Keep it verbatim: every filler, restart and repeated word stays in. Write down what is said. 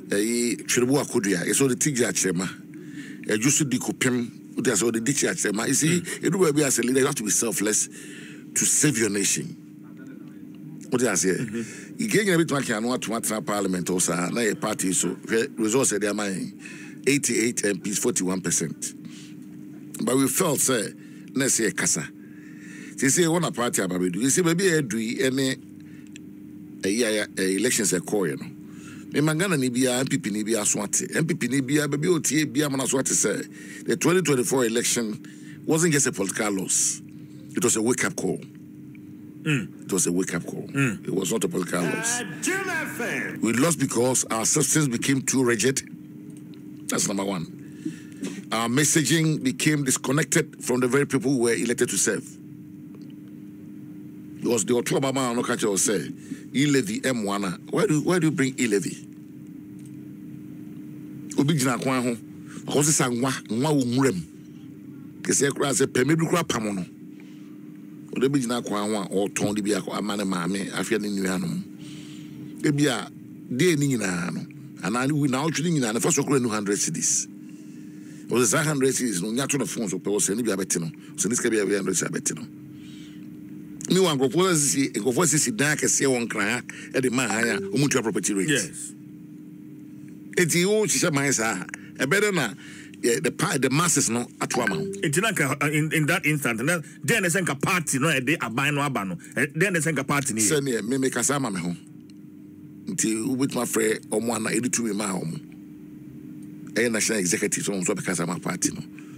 eh Chiribu Akodua is all the Tija Chema a just di kopem there's all the ditch Chema you see it will be as a leader you have to be selfless to save your nation what do I say you get a bit like I know to parliament also na a party so results they are my eighty-eight M Ps forty-one percent but we felt say next year kasa they say one party about do you see maybe a do any a elections a call you know me mangana ni bia M P P ni bia swate M P P ni bia baby otie bia mana swate say the twenty twenty-four election wasn't just a political loss, it was a wake up call. Mm. It was a wake up call. Mm. It was not a political loss. Uh, we lost because our systems became too rigid. That's number one. Our messaging became disconnected from the very people who were elected to serve. It was the Otobama no catch or say, E-levy M one. Why do why do you bring E-levy? Obijina kwa ho. Because sangwa nwa wo murem. Kese kura se pemedu kura pamono. Obijina kwa ho o ton di bia kwa amane maame afia ne nuanom. E bia de ni nyina no. Ana we na otwini nyina na first okura no one hundred cedis. O the one hundred cedis no nyato na phone so pe o se ni bia beti no. So ni ska bia one hundred cedis beti no. Me one go for see go for see dan kese won kran e de man haya o mutua property rate. Yes. Eti o chisa man sa e better na the the masses no atwa ma. Eti na in in that instant then the senka party no e de aban no aba no then the senka party ni. Say ne me me kasa ma me ho. Nti u bit my friend omo na editu me ma omo. E national executive so so be kasa ma party no.